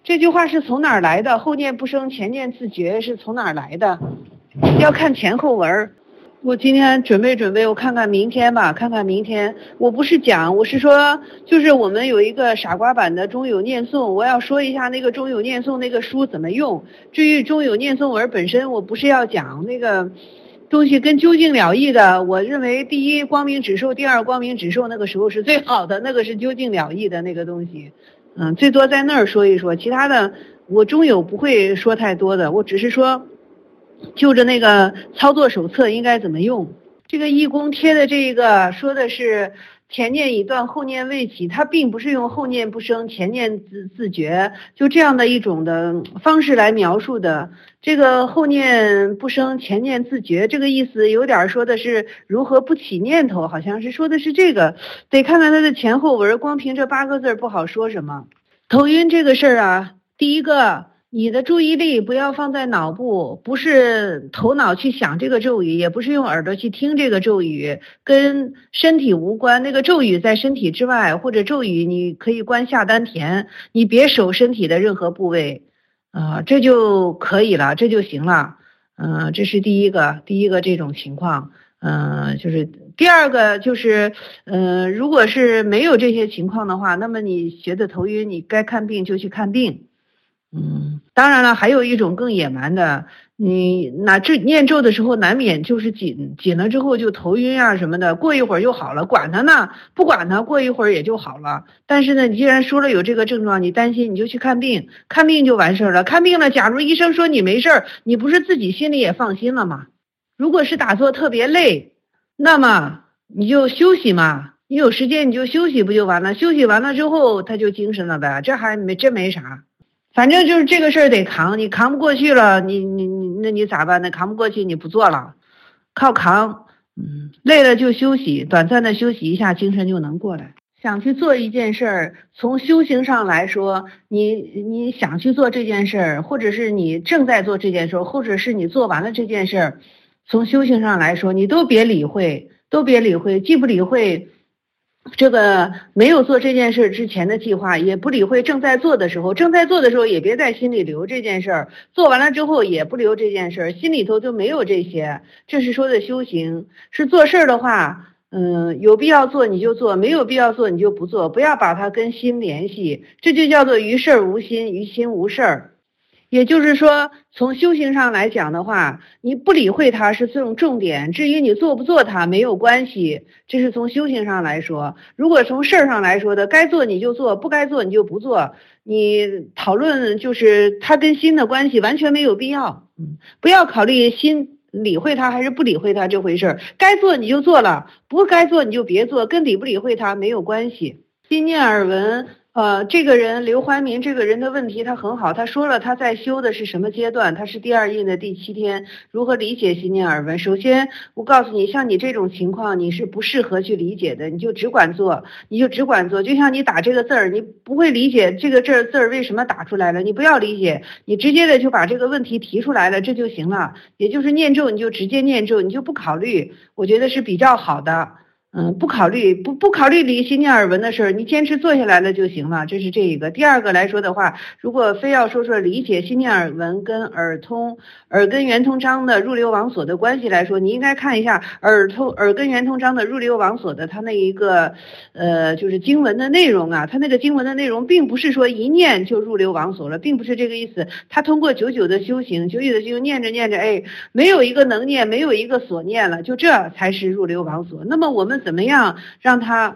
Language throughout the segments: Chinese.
这句话是从哪儿来的？后念不生，前念自觉是从哪儿来的？要看前后文。我今天准备，我看看明天吧，看看明天。我不是讲，我是说，就是我们有一个傻瓜版的中有念诵，我要说一下那个中有念诵那个书怎么用。至于中有念诵文本身，我不是要讲那个东西跟究竟了义的。我认为第一光明指受，第二光明指受那个时候是最好的，那个是究竟了义的那个东西。最多在那儿说一说，其他的我中有不会说太多的，我只是说就着那个操作手册应该怎么用。这个义工贴的这个说的是前念已断，后念未起，它并不是用后念不生，前念自觉，就这样的一种的方式来描述的。这个后念不生，前念自觉，这个意思有点说的是如何不起念头，好像是说的是这个，得看看它的前后文，光凭这8个字不好说什么。头晕这个事儿啊，第一个，你的注意力不要放在脑部，不是头脑去想这个咒语，也不是用耳朵去听这个咒语，跟身体无关。那个咒语在身体之外，或者咒语你可以观下丹田，你别守身体的任何部位，这就可以了，这就行了。这是第一个这种情况。就是第二个就是，如果是没有这些情况的话，那么你觉得头晕，你该看病就去看病。当然了，还有一种更野蛮的，你念咒的时候难免就是紧了之后就头晕啊什么的，过一会儿就好了，管它呢，不管它，过一会儿也就好了。但是呢，你既然说了有这个症状，你担心你就去看病，看病就完事儿了。看病了，假如医生说你没事儿，你不是自己心里也放心了吗？如果是打坐特别累，那么你就休息嘛，你有时间你就休息不就完了？休息完了之后他就精神了呗，这没啥。反正就是这个事儿得扛，你扛不过去了，那你咋办呢？扛不过去你不做了，靠扛。累了就休息，短暂的休息一下，精神就能过来。想去做一件事儿，从修行上来说，你想去做这件事儿，或者是你正在做这件事儿，或者是你做完了这件事儿，从修行上来说，你都别理会，既不理会这个没有做这件事之前的计划，也不理会正在做的时候也别在心里留这件事儿，做完了之后也不留这件事儿，心里头就没有这些。这是说的修行。是做事儿的话，有必要做你就做，没有必要做你就不做，不要把它跟心联系，这就叫做于事儿无心，于心无事儿。也就是说，从修行上来讲的话，你不理会它是这种重点，至于你做不做它没有关系，这是从修行上来说。如果从事儿上来说的，该做你就做，不该做你就不做，你讨论就是它跟心的关系完全没有必要。不要考虑心理会它还是不理会它这回事儿，该做你就做了，不该做你就别做，跟理不理会它没有关系。心念耳闻。这个人刘怀民这个人的问题他很好，他说了他在修的是什么阶段，他是第2印的第7天，如何理解心念耳闻。首先我告诉你，像你这种情况你是不适合去理解的，你就只管做，就像你打这个字儿，你不会理解这个字儿为什么打出来了，你不要理解，你直接的就把这个问题提出来了，这就行了。也就是念咒你就直接念咒，你就不考虑，我觉得是比较好的。不考虑理心念耳闻的事儿，你坚持做下来了就行了，这是这一个。第二个来说的话，如果非要说理解心念耳闻跟耳根圆通章的入流往所的关系来说，你应该看一下耳根圆通章的入流往所的它那一个就是经文的内容啊，它那个经文的内容并不是说一念就入流往所了，并不是这个意思。它通过久的修行念着没有一个能念，没有一个所念了，就这才是入流往所。那么我们怎么样让他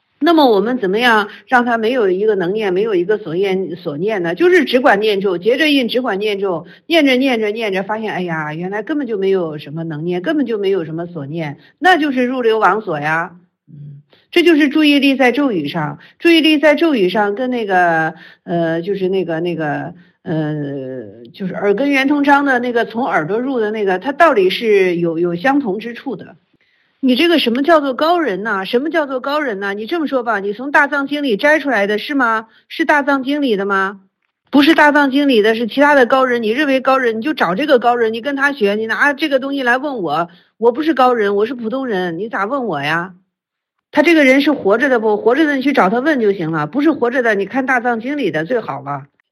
没有一个能念，没有一个所念呢？就是只管念咒，结着印只管念咒，念着发现，哎呀，原来根本就没有什么能念，根本就没有什么所念，那就是入流往所呀。这就是注意力在咒语上，跟那个就是耳根圆通章的那个从耳朵入的那个，它道理是有相同之处的。你这个什么叫做高人呢？你这么说吧，你从大藏经里摘出来的是吗？是大藏经里的吗？不是大藏经里的，是其他的高人。你认为高人，你就找这个高人，你跟他学，你拿这个东西来问我，我不是高人，我是普通人，你咋问我呀？他这个人是活着的不？活着的你去找他问就行了，不是活着的，你看大藏经里的最好了。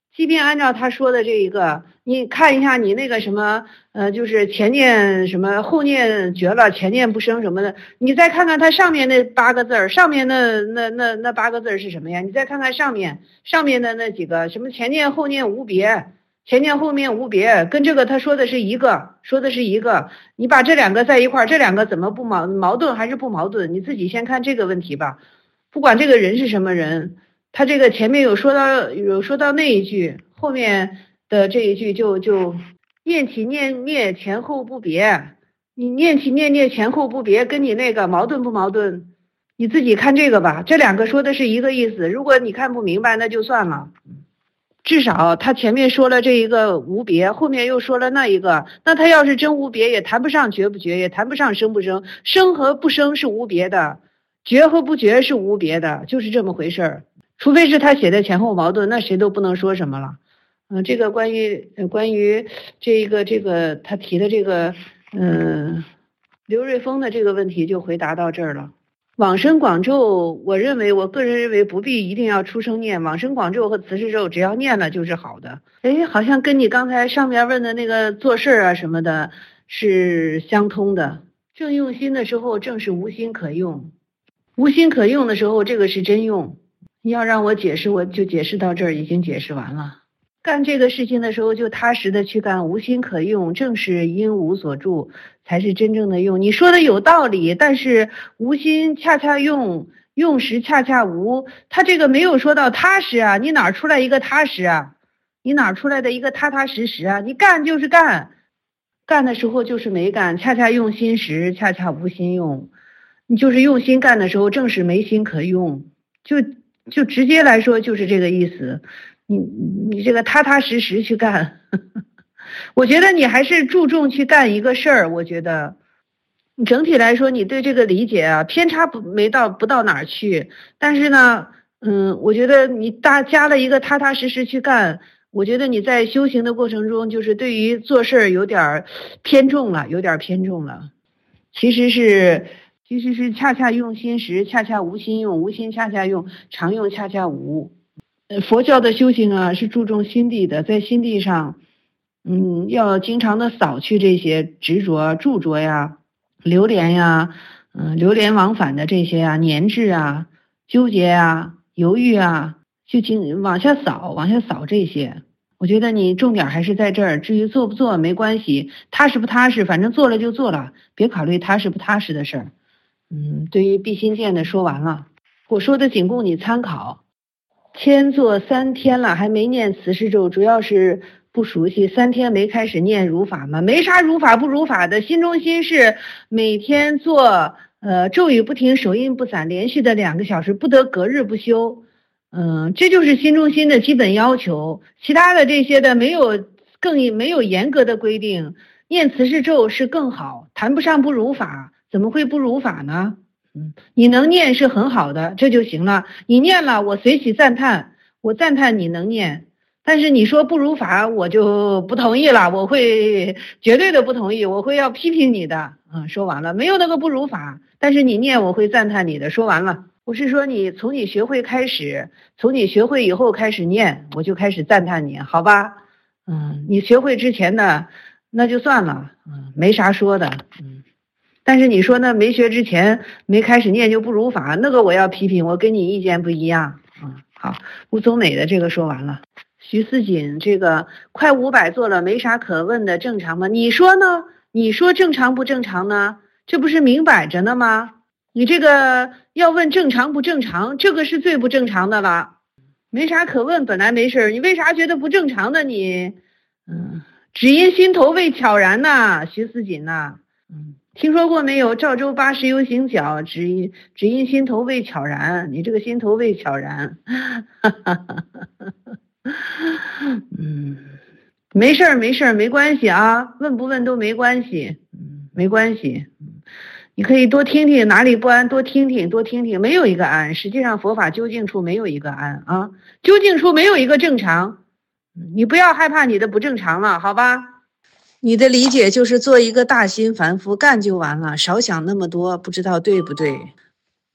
即便按照他说的这一个，你看一下你那个什么，就是前念什么后念绝了，前念不生什么的，你再看看他上面那8个字儿，上面那8个字儿是什么呀？你再看看上面的那几个什么前念后念无别，前念后面无别，跟这个他说的是一个，你把这2个在一块儿，这2个怎么不矛盾还是不矛盾？你自己先看这个问题吧，不管这个人是什么人。他这个前面有说到那一句，后面的这一句就念起念灭前后不别，你念起念灭前后不别，跟你那个矛盾不矛盾？你自己看这个吧，这2个说的是一个意思，如果你看不明白那就算了。至少他前面说了这一个无别，后面又说了那一个，那他要是真无别，也谈不上绝不绝，也谈不上生不生，生和不生是无别的，绝和不绝是无别的，就是这么回事儿。除非是他写的前后矛盾，那谁都不能说什么了。这个关于这个他提的这个刘瑞峰的这个问题就回答到这儿了。往生广咒，我个人认为不必一定要出声念，往生广咒和慈氏咒只要念了就是好的。好像跟你刚才上面问的那个做事啊什么的是相通的。正用心的时候正是无心可用，无心可用的时候这个是真用。要让我解释，我就解释到这儿，已经解释完了。干这个事情的时候就踏实的去干，无心可用，正是因无所住，才是真正的用。你说的有道理，但是无心恰恰用，用时恰恰无，他这个没有说到踏实啊，你哪出来一个踏实啊？你哪出来的一个踏踏实实啊？你干就是干，干的时候就是没干，恰恰用心时恰恰无心用，你就是用心干的时候正是没心可用，就直接来说就是这个意思，你这个踏踏实实去干，我觉得你还是注重去干一个事儿。我觉得你整体来说你对这个理解啊偏差不到哪儿去，但是呢，我觉得你加了一个踏踏实实去干，我觉得你在修行的过程中就是对于做事儿有点偏重了，其实是恰恰用心时，恰恰无心用，无心恰恰用，常用恰恰无。佛教的修行啊，是注重心地的，在心地上，要经常的扫去这些执着、著着呀、流连呀、流连往返的这些啊、粘滞啊、纠结啊、犹豫啊，就往下扫这些。我觉得你重点还是在这儿，至于做不做没关系，踏实不踏实，反正做了就做了，别考虑踏实不踏实的事儿。对于毕心剑的说完了，我说的仅供你参考。签做3天了，还没念慈氏咒，主要是不熟悉，3天没开始念如法嘛，没啥如法不如法的，心中心是每天做咒语不停，手印不散，连续的2个小时，不得隔日不休。这就是心中心的基本要求，其他的这些的没有严格的规定，念慈氏咒是更好，谈不上不如法。怎么会不如法呢？你能念是很好的，这就行了。你念了，我随喜赞叹，我赞叹你能念。但是你说不如法，我就不同意了，我会绝对的不同意，我会要批评你的。说完了，没有那个不如法，但是你念我会赞叹你的。说完了，我是说从你学会开始，从你学会以后开始念，我就开始赞叹你，好吧？你学会之前的那就算了，没啥说的。但是你说那没学之前没开始念就不如法，那个我要批评，我跟你意见不一样。好，吴宗美的这个说完了。徐思锦这个快500做了，没啥可问的，正常吗？你说呢？你说正常不正常呢？这不是明摆着呢吗？你这个要问正常不正常，这个是最不正常的了。没啥可问，本来没事，你为啥觉得不正常的？你只因心头未悄然呐，徐思锦呐。听说过没有？赵州80游行脚，只因心头未悄然。你这个心头未悄然，没事没关系啊，问不问都没关系，没关系。你可以多听听哪里不安，多听听，没有一个安。实际上佛法究竟处没有一个安啊，究竟处没有一个正常。你不要害怕你的不正常了，好吧？你的理解就是做一个大心凡夫，干就完了，少想那么多，不知道对不对？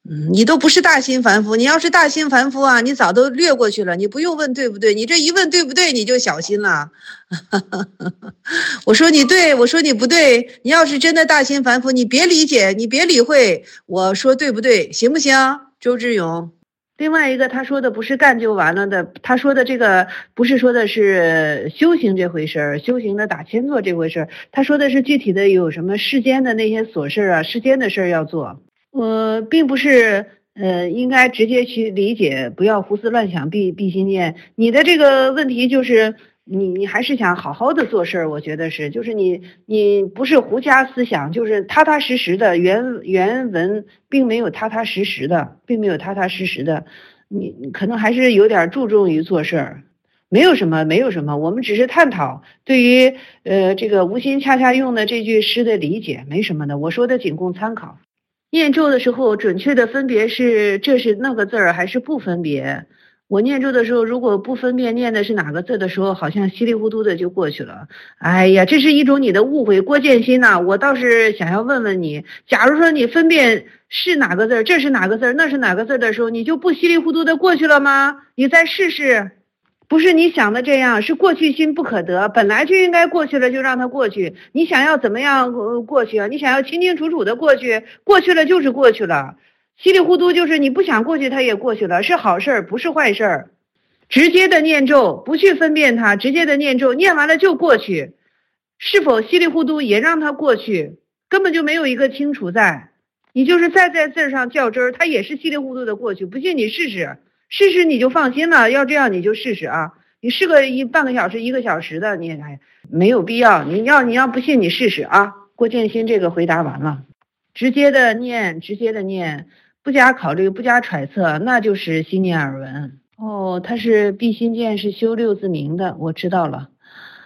你都不是大心凡夫，你要是大心凡夫啊，你早都略过去了，你不用问对不对，你这一问对不对，你就小心了。我说你对，我说你不对，你要是真的大心凡夫，你别理解，你别理会，我说对不对，行不行？周志勇。另外一个他说的不是干就完了的，他说的这个不是说的是修行这回事儿，修行的打千坐这回事儿，他说的是具体的有什么世间的那些琐事啊，世间的事儿要做。并不是应该直接去理解，不要胡思乱想，闭心念。你的这个问题就是你还是想好好的做事儿，我觉得是，就是你不是胡加思想，就是踏踏实实的。原文并没有踏踏实实的，并没有踏踏实实的，你可能还是有点注重于做事儿。没有什么，我们只是探讨对于这个无心恰恰用的这句诗的理解，没什么的，我说的仅供参考。念咒的时候，准确的分别是这是那个字儿还是不分别？我念咒的时候，如果不分辨念的是哪个字的时候，好像稀里糊涂的就过去了。哎呀，这是一种你的误会，郭建新呐，我倒是想要问问你，假如说你分辨是哪个字儿，这是哪个字儿，那是哪个字儿的时候，你就不稀里糊涂的过去了吗？你再试试。不是你想的这样，是过去心不可得，本来就应该过去了，就让它过去。你想要怎么样过去啊？你想要清清楚楚的过去，过去了就是过去了，稀里糊涂就是你不想过去，它也过去了，是好事儿，不是坏事儿。直接的念咒，不去分辨它，直接的念咒，念完了就过去，是否稀里糊涂也让它过去，根本就没有一个清楚在。你就是再在字上较真儿，它也是稀里糊涂的过去，不信你试试。试试你就放心了，要这样你就试试啊！你试个半个小时、1个小时的，你没有必要。你要不信你试试啊！郭建新这个回答完了，直接的念，不加考虑，不加揣测，那就是心念耳闻。哦，他是毕心剑是修六字明的，我知道了。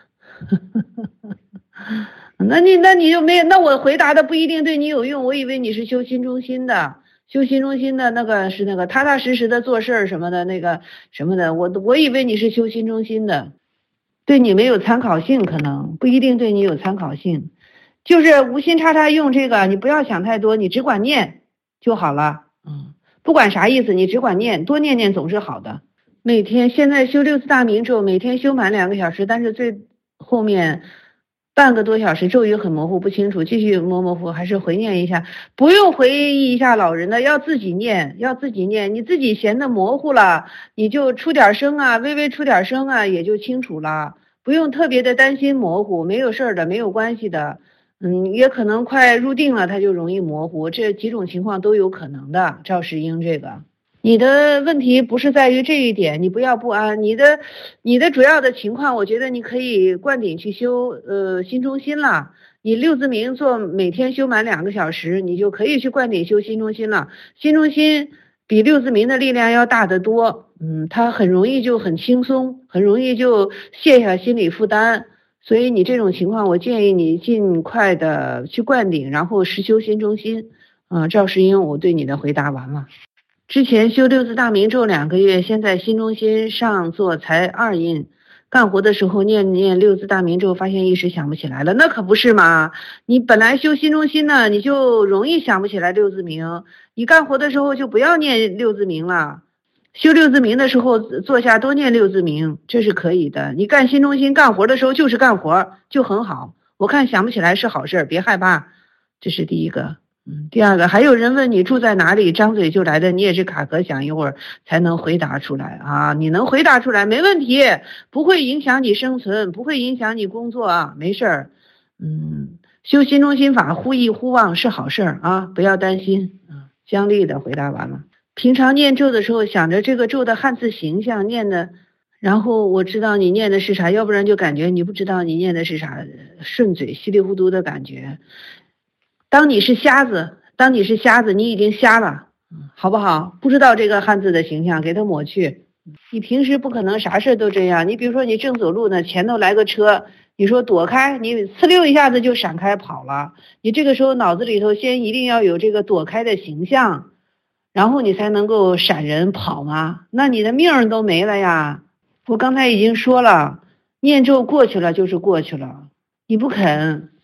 那你就没，那我回答的不一定对你有用，我以为你是修心中心的。修心中心的那个是那个踏踏实实的做事儿什么的，那个什么的，我以为你是修心中心的，对你没有参考性，可能不一定对你有参考性，就是无心插插用这个，你不要想太多，你只管念就好了，不管啥意思，你只管念，多念念总是好的。每天现在修六字大明咒，每天修满2个小时，但是最后面半个多小时咒语很模糊不清楚，继续模糊，还是回念一下，不用回忆一下老人的，要自己念，你自己嫌得模糊了，你就出点声啊，微微出点声啊，也就清楚了，不用特别的担心模糊，没有事儿的，没有关系的，也可能快入定了，它就容易模糊，这几种情况都有可能的。赵世英这个。你的问题不是在于这一点，你不要不安。你的主要的情况，我觉得你可以灌顶去修心中心了。你六字明每天修满2个小时，你就可以去灌顶修心中心了。心中心比六字明的力量要大得多，它很容易就很轻松，很容易就卸下心理负担。所以你这种情况，我建议你尽快的去灌顶，然后实修心中心。赵世英，我对你的回答完了。之前修六字大明咒2个月，现在心中心上座才2印，干活的时候念六字大明咒，发现一时想不起来了，那可不是嘛？你本来修心中心呢，你就容易想不起来六字明，你干活的时候就不要念六字明了。修六字明的时候，坐下多念六字明，这是可以的。你干心中心干活的时候就是干活，就很好。我看想不起来是好事，别害怕，这是第一个。第二个，还有人问你住在哪里，张嘴就来的，你也是卡壳想一会儿才能回答出来啊！你能回答出来没问题，不会影响你生存，不会影响你工作啊，没事儿。修心中心法，忽意忽忘是好事儿啊，不要担心啊。姜丽的回答完了。平常念咒的时候，想着这个咒的汉字形象念的，然后我知道你念的是啥，要不然就感觉你不知道你念的是啥，顺嘴稀里糊涂的感觉。当你是瞎子，你已经瞎了，好不好？不知道这个汉字的形象，给它抹去。你平时不可能啥事都这样。你比如说你正走路呢，前头来个车，你说躲开，你呲溜一下子就闪开跑了。你这个时候脑子里头先一定要有这个躲开的形象，然后你才能够闪人跑嘛。那你的命都没了呀。我刚才已经说了，念咒过去了就是过去了。你不肯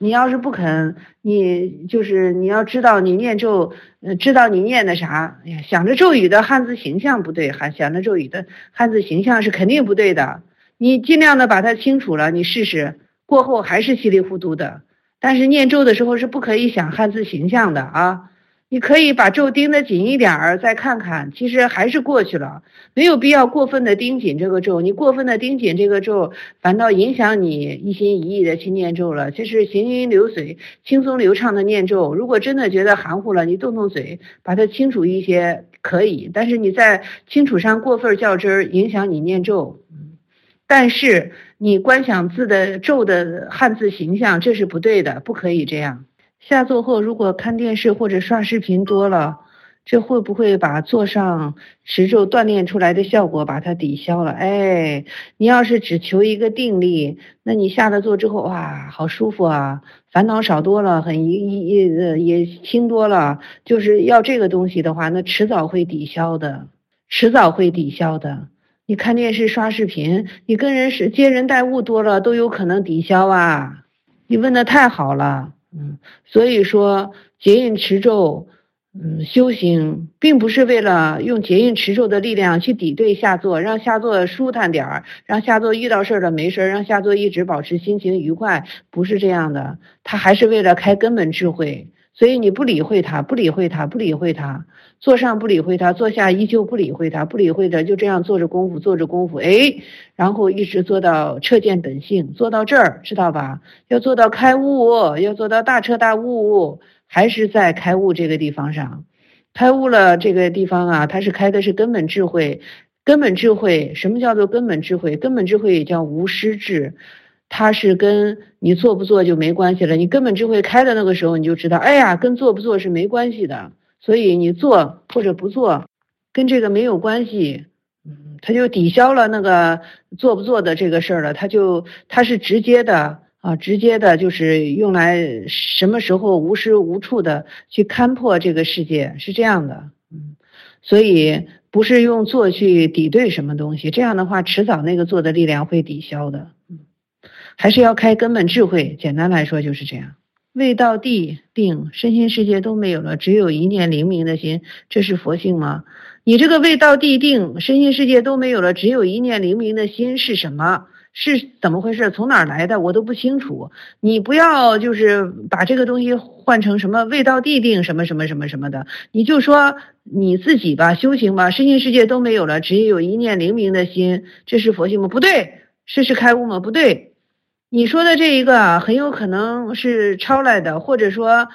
你要是不肯，你要知道你念咒，知道你念的啥，哎呀，想着咒语的汉字形象不对，想着咒语的汉字形象是肯定不对的。你尽量的把它清楚了，你试试，过后还是稀里糊涂的。但是念咒的时候是不可以想汉字形象的啊。你可以把咒盯得紧一点儿，再看看，其实还是过去了，没有必要过分的盯紧这个咒。你过分的盯紧这个咒，反倒影响你一心一意的去念咒了。就是行云流水、轻松流畅的念咒。如果真的觉得含糊了，你动动嘴，把它清楚一些可以。但是你在清楚上过分较真儿，影响你念咒。但是你观想字的咒的汉字形象，这是不对的，不可以这样。下座后如果看电视或者刷视频多了，这会不会把座上持咒锻炼出来的效果把它抵消了？哎，你要是只求一个定力，那你下了座之后，哇，好舒服啊，烦恼少多了，也轻多了。就是要这个东西的话，那迟早会抵消的，迟早会抵消的。你看电视刷视频，你跟人是接人待物多了，都有可能抵消啊。你问的太好了。所以说结印持咒，修行并不是为了用结印持咒的力量去抵对下座，让下座舒坦点儿，让下座遇到事儿了没事儿，让下座一直保持心情愉快，不是这样的，他还是为了开根本智慧。所以你不理会他，不理会他，不理会他，坐上不理会他，坐下依旧不理会他，不理会着就这样做着功夫，做着功夫，然后一直做到彻见本性，做到这儿知道吧？要做到开悟，要做到大彻大悟，还是在开悟这个地方上。开悟了这个地方啊，它是开的是根本智慧。根本智慧，什么叫做根本智慧？根本智慧也叫无失智。它是跟你做不做就没关系了，你根本智慧开的那个时候，你就知道，哎呀，跟做不做是没关系的，所以你做或者不做，跟这个没有关系，它就抵消了那个做不做的这个事儿了，它是直接的啊，直接的就是用来什么时候无时无处的去勘破这个世界，是这样的，所以不是用做去抵对什么东西，这样的话迟早那个做的力量会抵消的。还是要开根本智慧，简单来说就是这样。未到地定，身心世界都没有了，只有一念灵明的心，这是佛性吗？你这个未到地定，身心世界都没有了，只有一念灵明的心是什么？是怎么回事？从哪儿来的？我都不清楚。你不要就是把这个东西换成什么未到地定什么什么什么什么的，你就说你自己吧，修行吧，身心世界都没有了，只有一念灵明的心，这是佛性吗？不对。是开悟吗？不对。你说的这一个很有可能是抄来的，或者说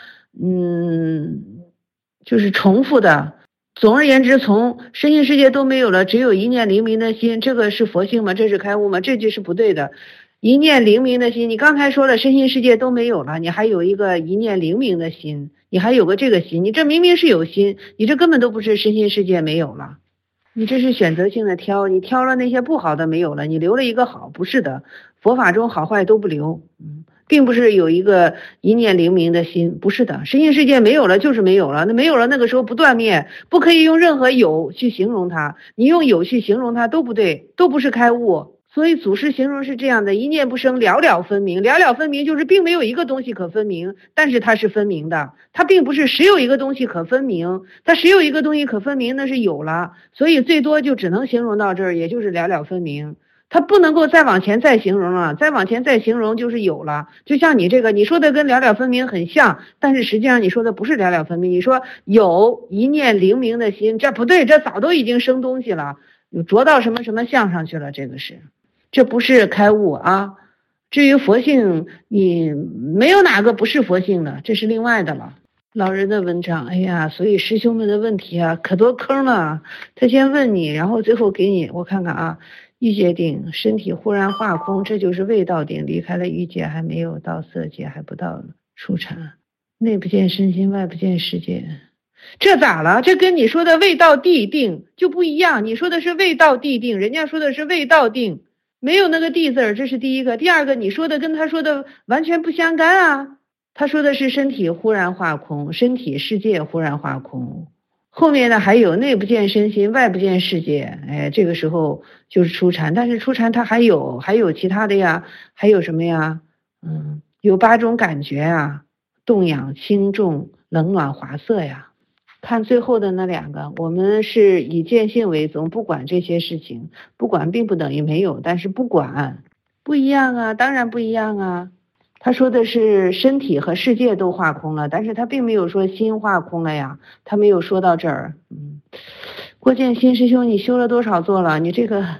就是重复的。总而言之，从身心世界都没有了，只有一念灵明的心，这个是佛性吗？这是开悟吗？这句是不对的。一念灵明的心，你刚才说了身心世界都没有了，你还有一个一念灵明的心，你还有个这个心，你这明明是有心，你这根本都不是身心世界没有了，你这是选择性的挑，你挑了那些不好的没有了，你留了一个好，不是的，佛法中好坏都不留，并不是有一个一念灵明的心，不是的，身心世界没有了就是没有了，那没有了那个时候不断灭，不可以用任何有去形容它，你用有去形容它都不对，都不是开悟。所以祖师形容是这样的，一念不生，了了分明。了了分明就是并没有一个东西可分明，但是它是分明的，它并不是实有一个东西可分明，它实有一个东西可分明那是有了，所以最多就只能形容到这儿，也就是了了分明，它不能够再往前再形容了，再往前再形容就是有了。就像你这个你说的跟了了分明很像，但是实际上你说的不是了了分明，你说有一念灵明的心，这不对，这早都已经生东西了，着到什么什么相上去了，这不是开悟啊。至于佛性，你没有哪个不是佛性的，这是另外的了。老人的文章，哎呀，所以师兄们的问题啊，可多坑了。他先问你，然后最后给你，我看看啊，欲界定，身体忽然化空，这就是未到定，离开了欲界，还没有到色界，还不到初禅，内不见身心，外不见世界。这咋了？这跟你说的未到地定就不一样，你说的是未到地定，人家说的是未到定。没有那个地字儿，这是第一个。第二个，你说的跟他说的完全不相干啊。他说的是身体忽然化空，身体世界忽然化空。后面呢还有内不见身心，外不见世界。哎，这个时候就是初禅，但是初禅它还有其他的呀，还有什么呀？ 有8种感觉啊，动痒、轻重、冷暖、滑色呀。看最后的那2个，我们是以见性为宗，不管这些事情，不管并不等于没有，但是不管不一样啊，当然不一样啊。他说的是身体和世界都化空了，但是他并没有说心化空了呀，他没有说到这儿。郭建新师兄，你修了多少座了？你这个，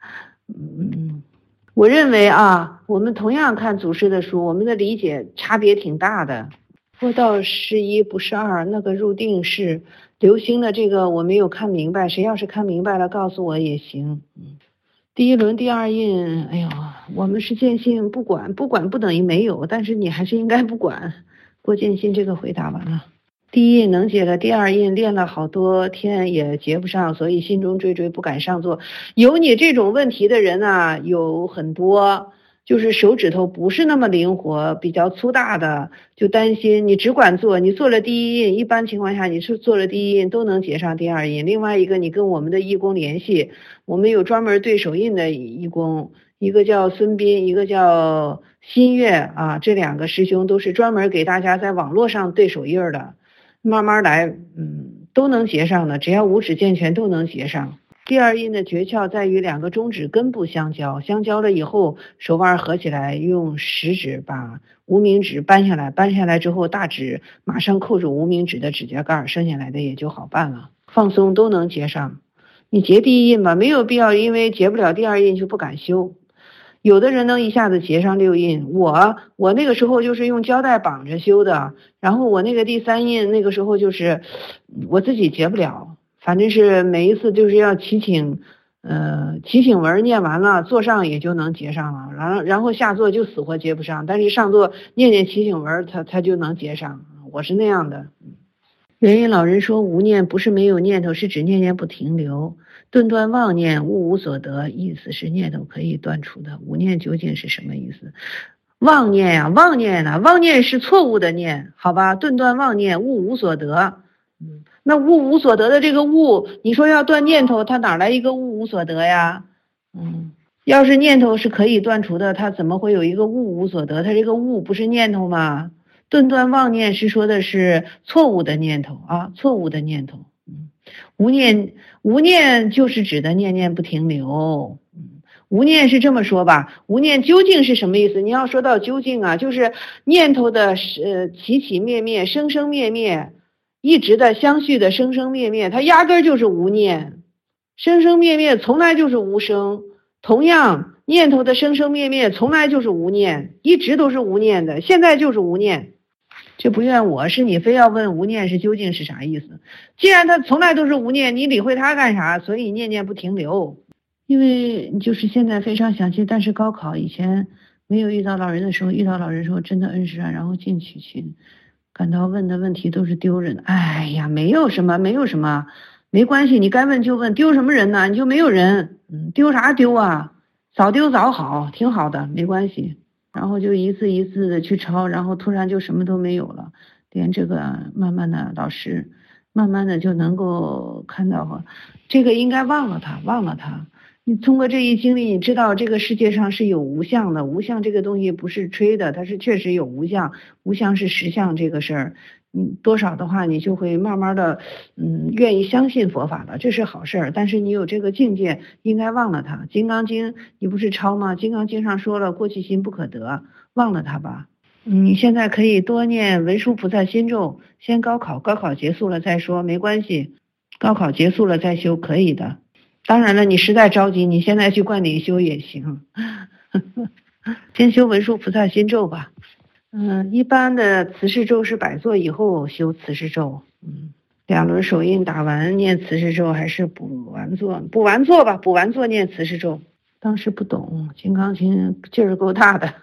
我认为啊，我们同样看祖师的书，我们的理解差别挺大的。播到11不是2，那个入定是流星的，这个我没有看明白，谁要是看明白了告诉我也行。第1轮第2印，哎呦，我们是见性，不管不等于没有，但是你还是应该不管。郭建新这个回答完了。第1印能解了，第2印练了好多天也结不上，所以心中惴惴不敢上座。有你这种问题的人啊，有很多。就是手指头不是那么灵活，比较粗大的，就担心你只管做，你做了第1印，一般情况下你是做了第1印都能结上第2印。另外一个，你跟我们的义工联系，我们有专门对手印的义工，一个叫孙斌，一个叫新月啊，这2个师兄都是专门给大家在网络上对手印的，慢慢来，都能结上的，只要五指健全都能结上。第2印的诀窍在于2个中指根部相交，相交了以后，手腕合起来，用食指把无名指扳下来，扳下来之后，大指马上扣住无名指的指甲盖，剩下来的也就好办了，放松都能结上。你结第1印吧，没有必要因为结不了第2印就不敢修。有的人能一下子结上6印，我那个时候就是用胶带绑着修的，然后我那个第3印那个时候就是我自己结不了。反正是每一次就是要祈请文念完了，坐上也就能结上了，然后下座就死活结不上，但是上座念祈请文，他就能结上。我是那样的。元音老人说，无念不是没有念头，是指念念不停留，顿断妄念，物无所得，意思是念头可以断除的。无念究竟是什么意思？妄念呀，妄念是错误的念，好吧？顿断妄念，物无所得。那物无所得的这个物，你说要断念头，它哪来一个物无所得呀？要是念头是可以断除的，它怎么会有一个物无所得？它这个物不是念头吗？顿断妄念是说的是错误的念头啊，错误的念头。无念就是指的念念不停留。无念是这么说吧，无念究竟是什么意思？你要说到究竟啊，就是念头的起起灭灭，生生灭灭。一直的相续的生生灭灭，它压根儿就是无念，生生灭灭从来就是无生。同样，念头的生生灭灭从来就是无念，一直都是无念的，现在就是无念。这不怨我，是你非要问无念是究竟是啥意思？既然它从来都是无念，你理会它干啥？所以念念不停留。因为就是现在非常想去，但是高考以前没有遇到老人的时候，遇到老人说真的恩师啊，然后进去感到问的问题都是丢人。哎呀，没有什么，没关系，你该问就问，丢什么人呢？你就没有人，丢啥丢啊？早丢早好，挺好的，没关系。然后就一字一字的去抄，然后突然就什么都没有了，连这个慢慢的老师，慢慢的就能够看到这个应该忘了他。你通过这一经历，你知道这个世界上是有无相的，无相这个东西不是吹的，它是确实有无相，无相是实相这个事儿，多少的话你就会慢慢的愿意相信佛法了，这是好事儿。但是你有这个境界，应该忘了它。金刚经你不是抄吗？金刚经上说了，过去心不可得，忘了它吧。你现在可以多念文殊菩萨心咒，先高考结束了再说，没关系，高考结束了再修可以的。当然了，你实在着急，你现在去观顶修也行，先修文殊菩萨心咒吧。一般的慈氏咒是摆坐以后修慈氏咒。2轮手印打完念慈氏咒，还是补完坐念慈氏咒。当时不懂，金刚经劲儿够大的。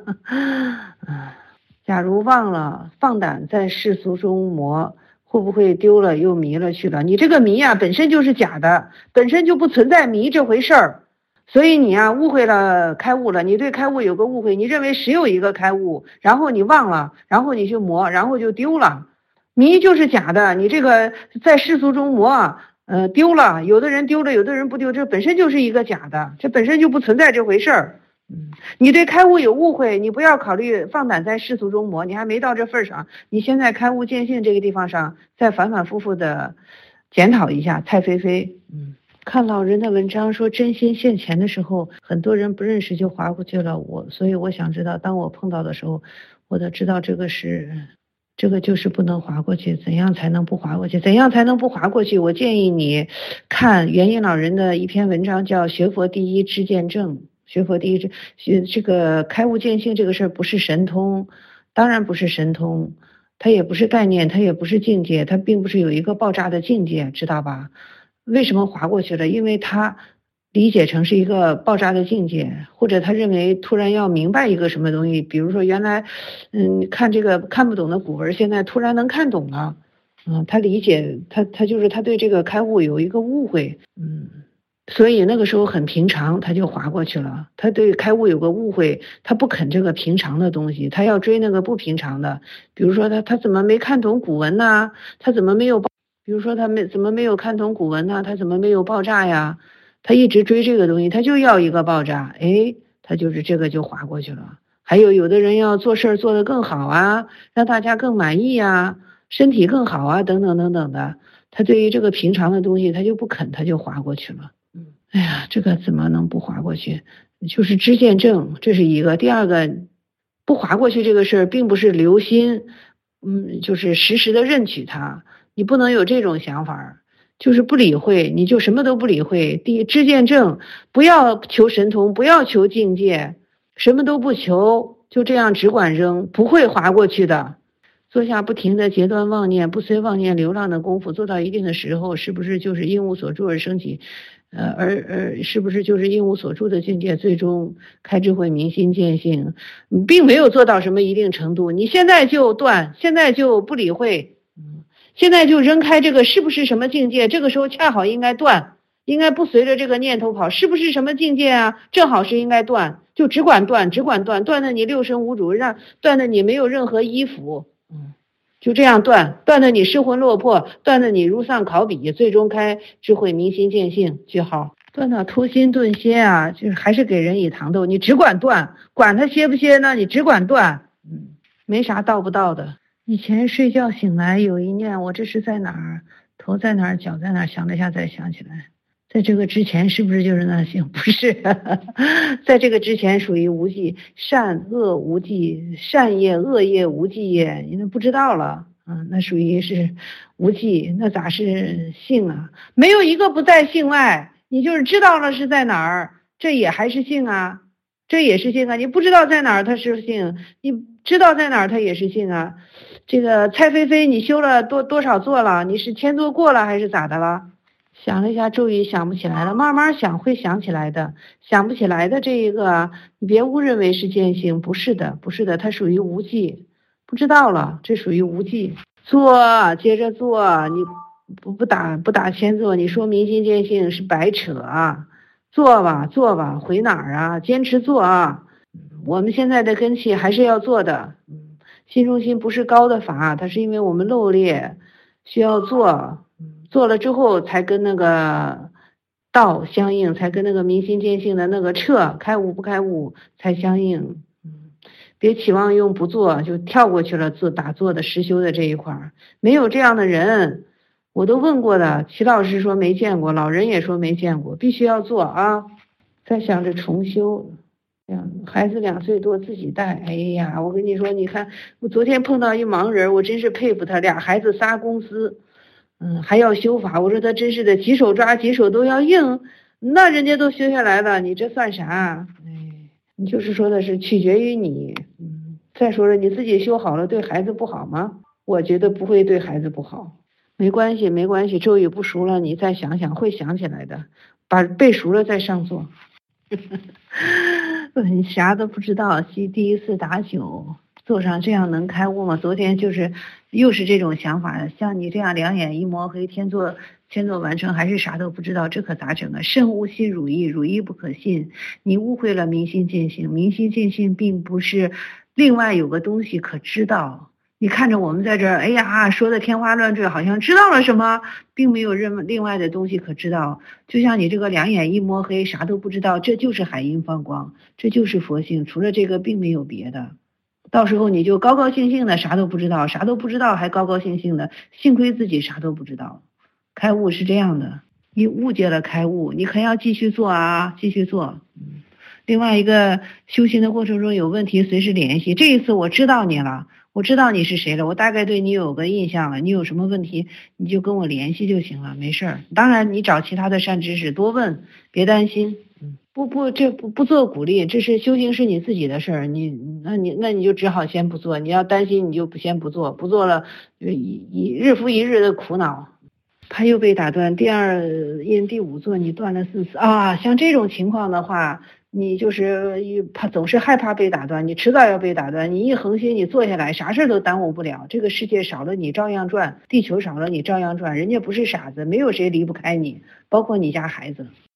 假如忘了，放胆在世俗中磨，会不会丢了又迷了去了？你这个迷啊，本身就是假的，本身就不存在迷这回事儿。所以你啊，误会了开悟了，你对开悟有个误会，你认为只有一个开悟，然后你忘了，然后你去磨，然后就丢了。迷就是假的，你这个在世俗中磨，丢了，有的人丢了，有的人不丢，这本身就是一个假的，这本身就不存在这回事儿。 你对开悟有误会，你不要考虑放胆在世俗中磨，你还没到这份上，你先在开悟见性这个地方上再反反复复的检讨一下。蔡菲菲，看老人的文章说真心现前的时候，很多人不认识就划过去了，所以我想知道，当我碰到的时候，我得知道这个就是不能划过去，怎样才能不划过去？怎样才能不划过去？我建议你看元音老人的一篇文章，叫学佛第一知见证。学佛第一这个开悟见性这个事儿不是神通，当然不是神通，它也不是概念，它也不是境界，它并不是有一个爆炸的境界，知道吧？为什么划过去了？因为他理解成是一个爆炸的境界，或者他认为突然要明白一个什么东西，比如说原来看这个看不懂的古文，现在突然能看懂了，他理解他就是他对这个开悟有一个误会，所以那个时候很平常，他就划过去了。他对开悟有个误会，他不肯这个平常的东西，他要追那个不平常的。比如说他怎么没看懂古文呢？他怎么没有？比如说他怎么没有看懂古文呢？他怎么没有爆炸呀？他一直追这个东西，他就要一个爆炸，他就是这个就划过去了。还有的人要做事做得更好啊，让大家更满意啊，身体更好啊，等等等等的。他对于这个平常的东西，他就不肯，他就划过去了。哎呀，这个怎么能不划过去？就是知见证，这是一个。第二个，不划过去这个事儿，并不是留心，就是时时的认取它。你不能有这种想法，就是不理会，你就什么都不理会。第一，知见证，不要求神通，不要求境界，什么都不求，就这样只管扔，不会划过去的。做下不停的截断妄念，不随妄念流浪的功夫，做到一定的时候，是不是就是因无所住而升起？是不是就是因无所住的境界，最终开智慧明心见性？并没有做到什么一定程度，你现在就断，现在就不理会，现在就扔开这个是不是什么境界？这个时候恰好应该断，应该不随着这个念头跑，是不是什么境界啊？正好是应该断，就只管断，只管断，断的你六神无主，断的你没有任何依附。就这样断的你失魂落魄，断的你如丧考妣，最终开智慧明心见性，句号。断到脱心顿歇啊，就是还是给人以糖豆，你只管断，管他歇不歇呢，你只管断，没啥到不到的。以前睡觉醒来有一念，我这是在哪儿？头在哪儿？脚在哪儿？想了一下再想起来，在这个之前是不是就是那性？不是，在这个之前属于无记，善恶无记，善业恶业无记业，你都不知道了，那属于是无记，那咋是性啊？没有一个不在性外，你就是知道了是在哪儿，这也还是性啊，这也是性啊。你不知道在哪儿它是性，你知道在哪儿它也是性啊。这个蔡菲菲，你修了多少座了？你是1000座过了还是咋的了？想了一下咒语，想不起来了，慢慢想会想起来的。想不起来的这一个，你别误认为是见性，不是的，不是的，它属于无记，不知道了，这属于无记。做，接着做，你不打前做，你说明心见性是白扯啊！做吧，回哪儿啊？坚持做啊！我们现在的根器还是要做的。心中心不是高的法，它是因为我们漏劣，需要做。做了之后才跟那个道相应，才跟那个明心见性的那个彻开悟不开悟才相应。别期望用不做就跳过去了，打坐的实修的这一块，没有这样的人，我都问过的，齐老师说没见过，老人也说没见过，必须要做啊。再想着重修，孩子2岁多自己带，哎呀，我跟你说，你看我昨天碰到一盲人，我真是佩服他，俩孩子仨公司。还要修法，我说他真是的，几手抓几手都要硬，那人家都修下来了，你这算啥？你就是说的是取决于你。再说了，你自己修好了，对孩子不好吗？我觉得不会对孩子不好。没关系，咒语不熟了，你再想想，会想起来的，把背熟了再上座。你啥都不知道，第一次打酒。坐上这样能开悟吗？昨天又是这种想法，像你这样两眼一抹黑，天作完成，还是啥都不知道，这可咋整啊？慎勿信汝意，汝意不可信。你误会了明心见性，明心见性并不是另外有个东西可知道， 你看着我们在这儿，哎呀，说的天花乱坠，好像知道了什么，并没有另外的东西可知道。就像你这个两眼一摸黑，啥都不知道，这就是海阴放光，这就是佛性，除了这个并没有别的。到时候你就高高兴兴的，啥都不知道，啥都不知道还高高兴兴的，幸亏自己啥都不知道。开悟是这样的，你误解了开悟，你可要继续做啊，继续做。另外一个修行的过程中有问题随时联系，这一次我知道你了，我知道你是谁了，我大概对你有个印象了，你有什么问题你就跟我联系就行了，没事儿。当然你找其他的善知识多问，别担心。这不做鼓励，这是修行是你自己的事儿，那你就只好先不做，你要担心你就先不做，不做了日复一日的苦恼。他又被打断，第二印第五座你断了4次啊，像这种情况的话，你就是总是害怕被打断，你迟早要被打断，你一横心你坐下来，啥事都耽误不了，这个世界少了你照样转，地球少了你照样转，人家不是傻子，没有谁离不开你，包括你家孩子。